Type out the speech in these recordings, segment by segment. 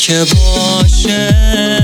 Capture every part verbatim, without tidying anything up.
که باشه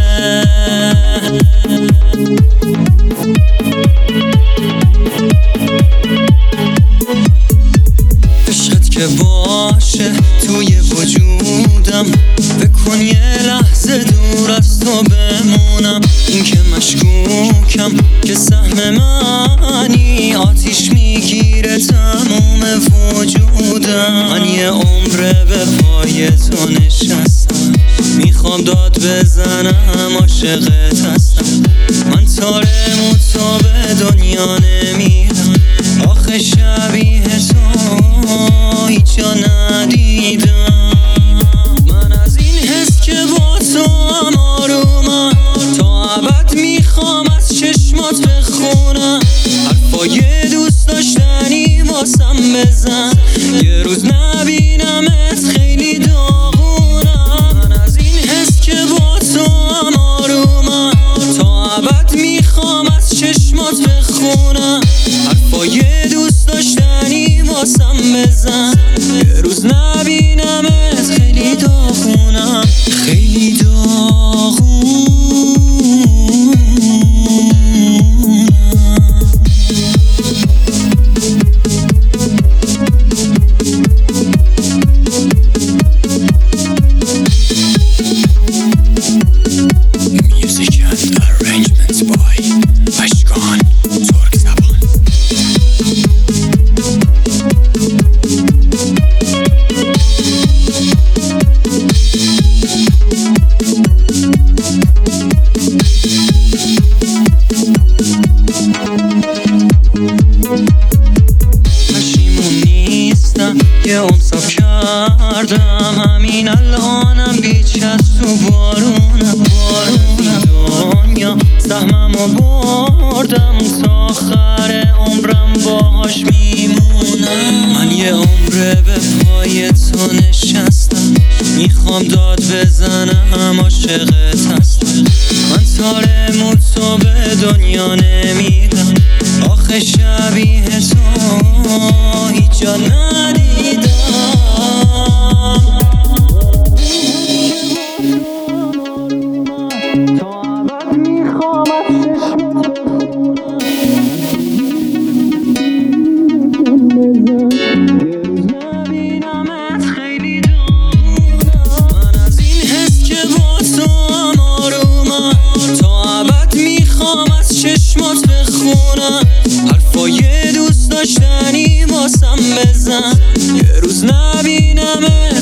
عشقت که باشه توی وجودم، بکن یه لحظه دور از تو بمونم. این که مشکوکم که سهم منی، آتیش میگیره تموم وجودم. من یه عمره به پای تو نشستم، میخوام داد بزنم عاشقت هستم. من تاره موتا به دنیا نمیرم، آخه شبیه تو هیچ جا ندیدم. من از این حس که با تو هم آرومم، تا ابد میخوام از چشمات بخونم. حرفای دوست داشتنی واسم بزن، یه روز نبینمت خیلی داغونم. من از این حس که با تو هم آرومم، تا ابد میخوام از چشمات بخونم. حرفای دوست داشتنی واسم بزن، یه روز نبینمت خیلی داغونم، خیلی داغونم. Music and arrangements by Ashkan Turk Zaban. پشیمون نیستم یه امساب کردم، همین الانم بیچ از تو بارونم. بارونم دنیا سهممو بردم، تا آخر عمرم باهاش میمونم. من یه عمره به پای تو نشستم، میخوام داد بزنم عاشقت هستم. من تاره موتو به دنیا نمیدم، آخه شبیه تو هیچ جا ندیدم. تا ابد میخوام از چشمت بخونم، یه روز نبینمت خیلی داغونم. من از این حس که با تو هم آرومم، تا ابد میخوام از چشمات بخونم. حرفای دوست داشتنی واسم بزن، یه روز نبینمت